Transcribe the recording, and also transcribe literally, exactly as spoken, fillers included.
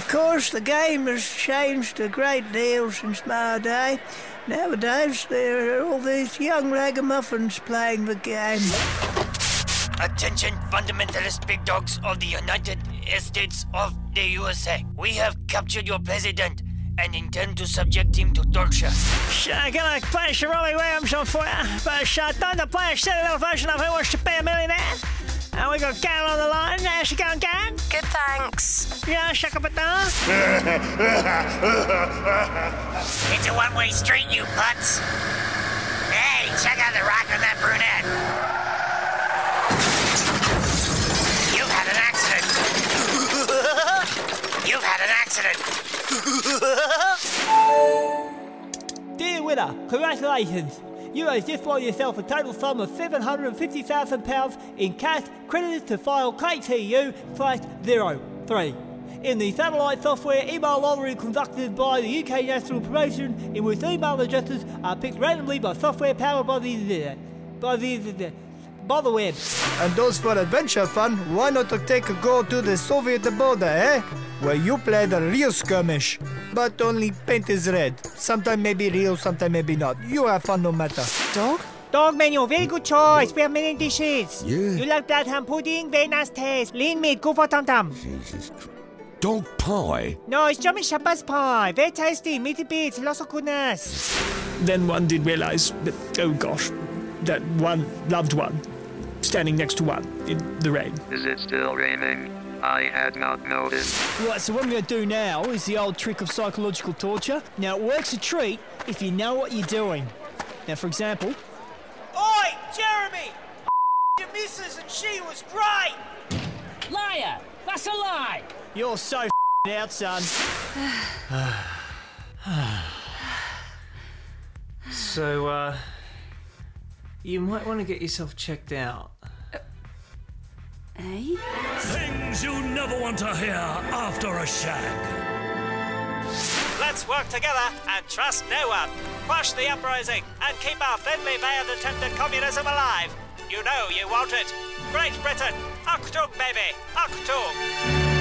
course, the game has changed a great deal since my day. Nowadays, there are all these young ragamuffins playing the game. Attention, fundamentalist big dogs of the United States of the U S A. We have captured your president and intend to subject him to torture. I'm gonna play Robbie Williams on for you, but uh, time to play a silly little version of Who Wants to Be a Millionaire. And we got Karen on the line. How's she going, Karen? Good, thanks. Yeah, shaka but down. It's a one-way street, you putz. Hey, check out the rock on that brunette. You've had an accident. You've had an accident. Dear winner, congratulations. You have just won yourself a total sum of seven hundred fifty thousand pounds in cash credited to file K T U slash zero three. In the satellite software email lottery conducted by the U K National Promotion, in which email addresses are picked randomly by software powered by the internet. By the internet. By the web. And those for adventure fun, why not take a go to the Soviet border, eh? Where you play the real skirmish. But only paint is red. Sometimes maybe real, sometimes maybe not. You have fun no matter. Dog? Dog menu, very good choice. We have many dishes. Yeah. You like bloodhound pudding? Very nice taste. Lean meat, go for tum tum. Jesus Christ. Dog pie? No, it's German shepherd's pie. Very tasty, meaty bits, lots of goodness. Then one did realise that, oh gosh, that one loved one standing next to one in the rain. Is it still raining? I had not noticed. Right, so what I'm going to do now is the old trick of psychological torture. Now, it works a treat if you know what you're doing. Now, for example... Oi, Jeremy! Your missus and she was great! Liar! That's a lie! You're so out, son. So, uh... you might want to get yourself checked out. Eh? Things you never want to hear after a shag. Let's work together and trust no one. Quash the uprising and keep our friendly band attempted communism alive. You know you want it. Great Britain, Achtung, baby, Achtung.